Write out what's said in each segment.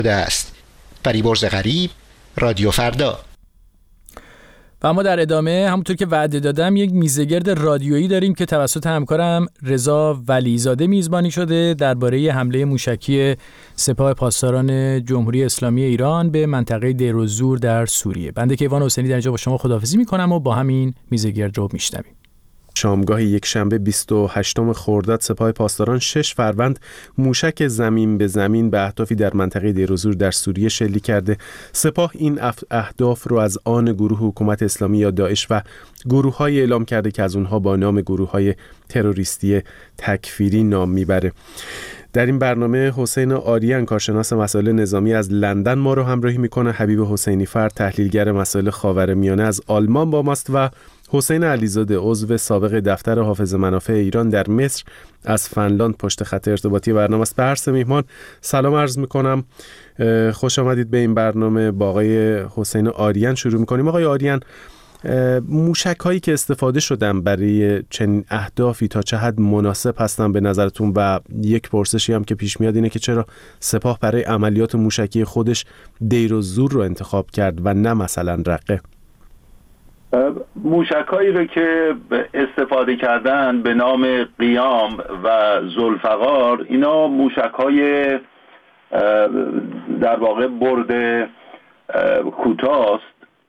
است. فریبرز غریب، رادیو فردا. و اما در ادامه همونطور که وعده دادم یک میزگرد رادیویی داریم که توسط همکارم رضا ولیزاده میزبانی شده درباره حمله موشکی سپاه پاسداران جمهوری اسلامی ایران به منطقه دیر الزور در سوریه. بنده کیوان حسینی در اینجا با شما خداحافظی میکنم و با همین میزگرد رو میشنویم. شامگاه یکشنبه 28 خرداد سپاه پاسداران 6 فروند موشک زمین به زمین به اهدافی در منطقه دیر الزور در سوریه شلیک کرده. سپاه این اهداف رو از آن گروه حکومت اسلامی یا داعش و گروه‌های اعلام کرده که از اونها با نام گروه‌های تروریستی تکفیری نام میبره. در این برنامه حسین آریان کارشناس مسائل نظامی از لندن ما رو همراهی میکنه. حبیب حسینی فرد تحلیلگر مسائل خاورمیانه از آلمان با ماست و حسین علیزاده عضو سابق دفتر حافظ منافع ایران در مصر از فنلاند پشت خط ارتباطی برنامه است. به هر سه میهمان سلام عرض میکنم. خوش آمدید به این برنامه. با آقای حسین آریان شروع میکنیم. آقای آریان، موشک هایی که استفاده شدن برای چنین اهدافی تا چه حد مناسب هستن به نظرتون؟ و یک پرسشی هم که پیش میاد اینه که چرا سپاه برای عملیات موشکی خودش دیر الزور رو انتخاب کرد و نه مثلا رقه؟ موشک‌هایی رو که استفاده کردن به نام قیام و ذوالفقار، اینا موشک‌های در واقع برد کوتاست،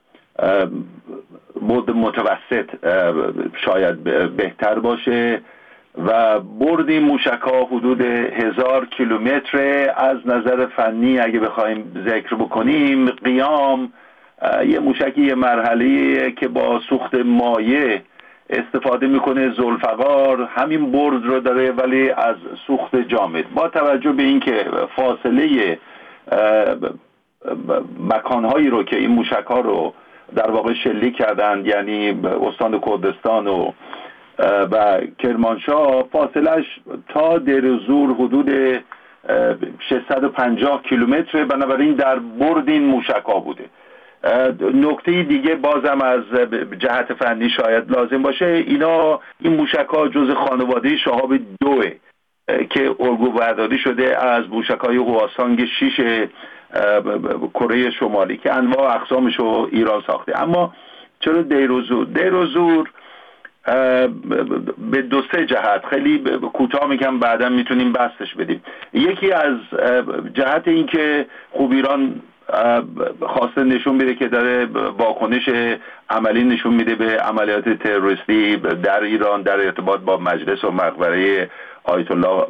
برد متوسط شاید بهتر باشه و برد این موشک‌ها حدود 1000 کیلومتر. از نظر فنی اگه بخوایم ذکر بکنیم، قیام یه موشکی یه مرحله‌ایه که با سوخت مایع استفاده میکنه. ذوالفقار همین برد رو داره ولی از سوخت جامد. با توجه به اینکه فاصله مکانهایی رو که این موشک‌ها رو در واقع شلیک کردن، یعنی استان کردستان و کرمانشاه، فاصلش تا دیر الزور حدود 650 کیلومتر، بنابراین در برد این موشک‌ها بوده. نکته دیگه بازم از جهت فنی شاید لازم باشه، این موشک‌ها جز خانواده شهاب 2 که الگو برداری شده از موشک‌های هواسانگ 6 کره شمالی که انواع اقسامش رو ایران ساخته. اما چرا دیر الزور؟ دیر الزور به 2-3 جهت خیلی کوتاه میگم، بعدا میتونیم بحثش بدیم. یکی از جهت این که خوب ایران خواسته نشون میده که داره واکنش عملی نشون میده به عملیات تروریستی در ایران در ارتباط با مجلس و مقبره آیت الله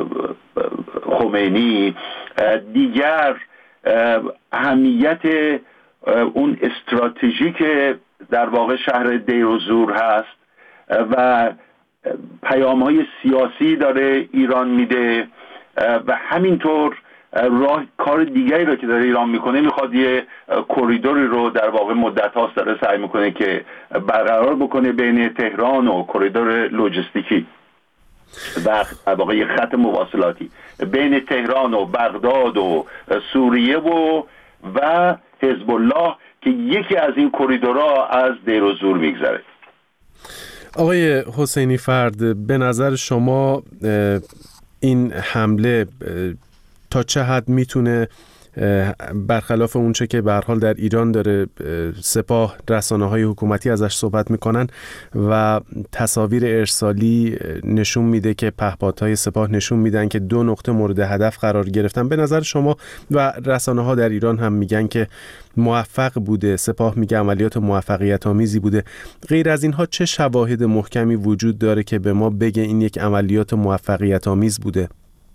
خمینی. دیگر اهمیت اون استراتژیک در واقع شهر دیر الزور هست و پیام‌های سیاسی داره ایران میده و همینطور کار دیگری رو که داره ایران میکنه، میخواد یه کریدوری رو در واقع مدت هاست داره سعی میکنه که برقرار بکنه بین تهران و کریدور لوجستیکی و در واقع یه خط مواصلاتی بین تهران و بغداد و سوریه و حزب الله که یکی از این کریدورها از دیر الزور میگذره. آقای حسینی فرد، به نظر شما این حمله تا چه حد میتونه برخلاف اونچه که به هر حال در ایران داره سپاه، رسانه‌های حکومتی ازش صحبت میکنن و تصاویر ارسالی نشون میده که پهپادهای سپاه نشون میدن که 2 نقطه مورد هدف قرار گرفتن، به نظر شما و رسانه‌ها در ایران هم میگن که موفق بوده، سپاه میگه عملیات موفقیت آمیزی بوده، غیر از اینها چه شواهد محکمی وجود داره که به ما بگه این یک عملیات موفقیت آمیز بوده؟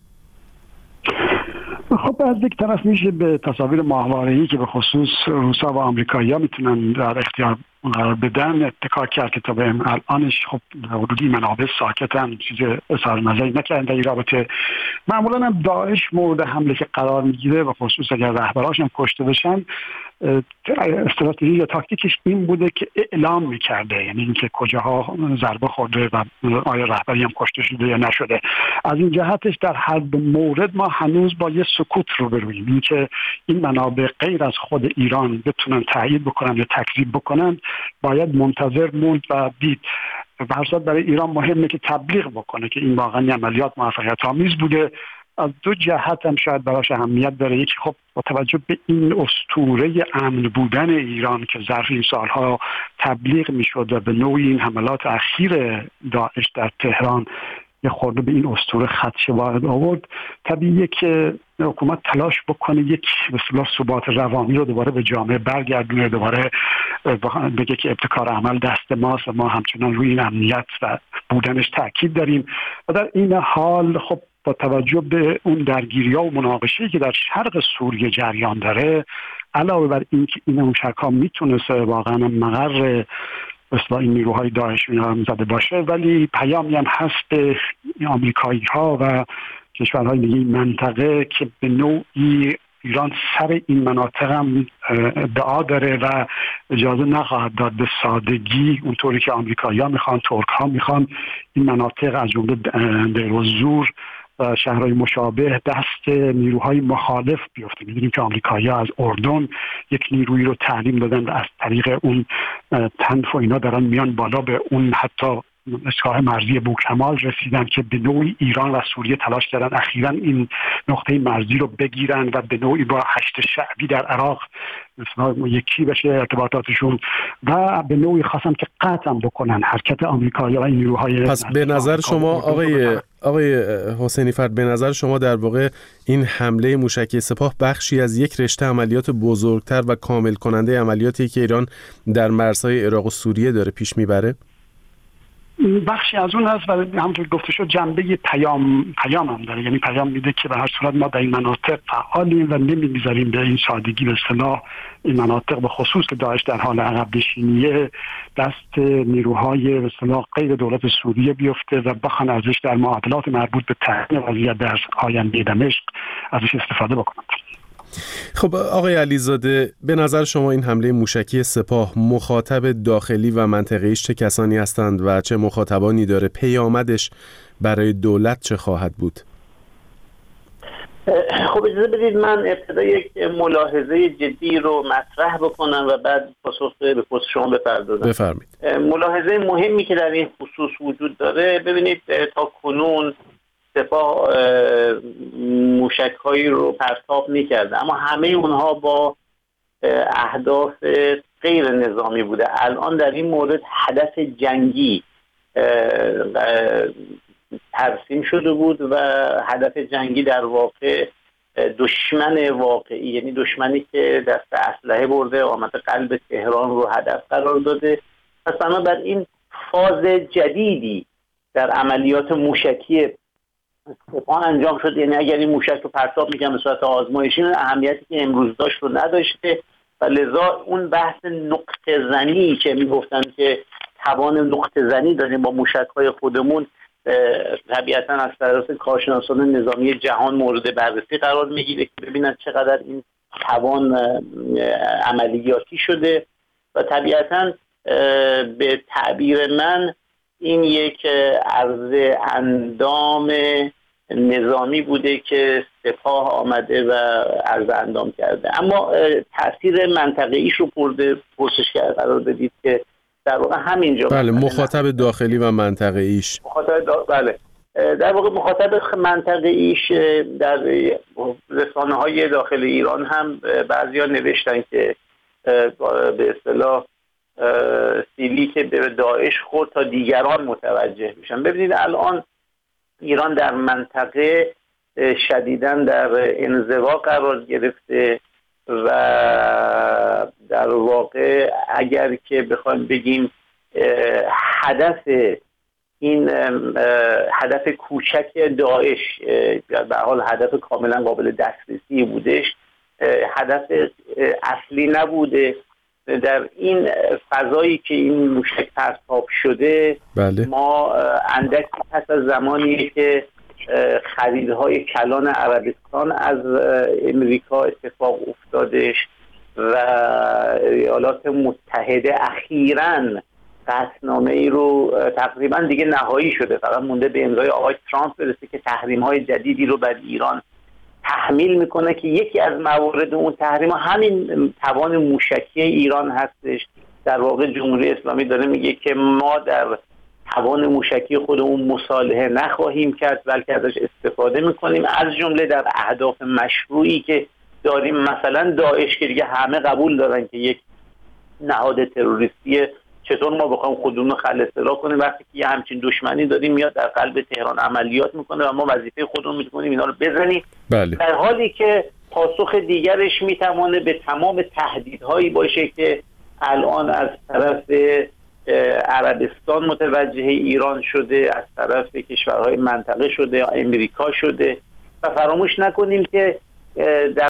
خب از یک طرف میشه به تصاویر ماهواره‌ای که به خصوص روسا و آمریکایی‌ها میتونن در اختیار قرار بدن اتکا کرد که تا به الانش خب حدودی منابع ساکتن، چیز اظهار نظری نکردن در این رابطه. معمولا هم داعش مورد حمله که قرار میگیره و خصوص اگر رهبراش هم کشته بشن، استراتژی یا تاکتیکش این بوده که اعلام میکرده، یعنی اینکه کجاها ضربه خورده و آیا رهبری هم کشته شده یا نشده. از این جهتش در هر مورد ما هنوز با یه سکوت روبرویم، اینکه این منابع غیر از خود ایران بتونن تایید بکنن یا تکذیب بکنن باید منتظر موند و دید. برصد برای ایران مهمه که تبلیغ بکنه که این واقعا عملیات موفقیت آمیز بوده. از دو جهت هم شاید براش اهمیت داره. یکی خب با توجه به این اسطوره امن بودن ایران که ظرف این سالها تبلیغ میشد و به نوعی این حملات اخیر داعش در تهران یه خورده به این اسطوره خدشه وارد آورد، طبیعیه که حکومت تلاش بکنه یک به اصطلاح ثبات روانی رو دوباره به جامعه برگردونه، دوباره بگه که ابتکار عمل دست ماست و ما همچنان روی این امنیت و بودنش تاکید داریم. و در این حال خب با توجه به اون درگیری‌ها و مناقشه‌ای که در شرق سوریه جریان داره، علاوه بر این که این موشک‌ها میتونست واقعا مقر مثلا این نیروهای داعش هم زده باشه، ولی پیامی هم هست به آمریکایی‌ها و کشورهای دیگه این منطقه که به نوعی ایران سر این مناطق هم ادعا داره و اجازه نخواهد داد به سادگی اونطوری که آمریکایی‌ها میخوان، ترک‌ها میخوان این مناطق از جمله دیر و زور و شهرهای مشابه دست نیروهای مخالف بیفته. می‌دونیم که آمریکایی‌ها از اردن یک نیرویی رو تعلیم دادن و از طریق اون تنف و اینا دارن میان بالا به اون حتی اصلاح مرزی بوکمال رسیدن که به نوعی ایران و سوریه تلاش کردن اخیراً این نقطه مرزی رو بگیرن و به نوعی با هشت شعبی در عراق مثلا یکی بشه ارتباطاتشون و به نوعی خواستن که قطع بکنن حرکت آمریکایی‌ها و نیروهای. پس به نظر شما آقای حسینی فرد، به نظر شما در واقع این حمله موشکی سپاه بخشی از یک رشته عملیات بزرگتر و کامل کننده عملیاتی که ایران در مرزهای عراق و سوریه داره پیش میبره؟ بخشی از اون هست و همونطور گفته شد جنبه پیام هم داره، یعنی پیام میده که به هر صورت ما در این مناطق فعالیم و نمیذاریم به این سادگی به اصطلاح این مناطق به خصوص که داعش در حال عقب نشینیه دست نیروهای به اصطلاح غیر دولت سوریه بیفته و بخوان ازش در معادلات مربوط به تعیین وضعیت در آینده دمشق ازش استفاده بکنند. خب آقای علیزاده، به نظر شما این حمله موشکی سپاه مخاطب داخلی و منطقه‌ایش چه کسانی هستند و چه مخاطبانی داره؟ پیامدش برای دولت چه خواهد بود؟ خب اجازه بدید من ابتدا یک ملاحظه جدی رو مطرح بکنم و بعد به پرسش شما بپردازم. بفرمایید. ملاحظه مهمی که در این خصوص وجود داره، ببینید تا کنون سپاه موشک‌هایی رو پرتاب می‌کرده اما همه اونها با اهداف غیر نظامی بوده. الان در این مورد هدف جنگی ترسیم شده بود و هدف جنگی در واقع دشمن واقعی، یعنی دشمنی که دست اسلحه برده آمده قلب تهران رو هدف قرار داده. پس بنابراین فاز جدیدی در عملیات موشکی سپاه انجام شد، یعنی اگر این موشک رو پرتاب میکنم به صورت آزمایشی اهمیتی که امروز داشت رو نداشته و لذا اون بحث نقطه زنی که میگفتن که توان نقطه زنی داریم با موشک‌های خودمون طبیعتا از طرف کارشناسان نظامی جهان مورد بررسی قرار میگیره که ببینن چقدر این توان عملیاتی شده و طبیعتا به تعبیر من این یک عرض اندام نظامی بوده که سپاه آمده و عرض اندام کرده. اما تاثیر منطقه‌ایش رو پرسشگر قرار بدید که در واقع همینجا بله مخاطب داخلی و منطقه‌ایش بله در واقع مخاطب منطقه‌ایش در رسانه‌های داخل ایران هم بعضیا نوشتن که به اصطلاح سیلی که به داعش خورد تا دیگران متوجه بشن. ببینید الان ایران در منطقه شدیداً در انزوا قرار گرفته و در واقع اگر که بخوایم بگیم هدف این هدف کوچک داعش به حال هدف کاملا قابل دسترسی بودش، هدف اصلی نبوده. در این فضایی که این موشک پرتاب شده بله. ما اندک پس از زمانی که خریدهای کلان عربستان از امریکا اتفاق افتادش و ایالات متحده اخیراً قطعنامه ای رو تقریباً دیگه نهایی شده، فقط مونده به امضای آقای ترامپ برسه که تحریم‌های جدیدی رو بر ایران تحمیل میکنه که یکی از موارد اون تحریم همین توان موشکی ایران هستش. در واقع جمهوری اسلامی داره میگه که ما در توان موشکی خودمون مصالحه نخواهیم کرد، بلکه ازش استفاده میکنیم، از جمله در اهداف مشروعی که داریم. مثلا داعش که دیگه همه قبول دارن که یک نهاد تروریستیه، چطور ما بخوایم خودمون خل اصلاح کنیم وقتی که یه همچین دشمنی داریم میاد در قلب تهران عملیات میکنه و ما وظیفه خودمون میتونیم اینا رو بزنیم. بله. در حالی که پاسخ دیگرش میتونه به تمام تهدیدهایی باشه که الان از طرف عربستان متوجه ایران شده، از طرف کشورهای منطقه شده، امریکا شده. و فراموش نکنیم که در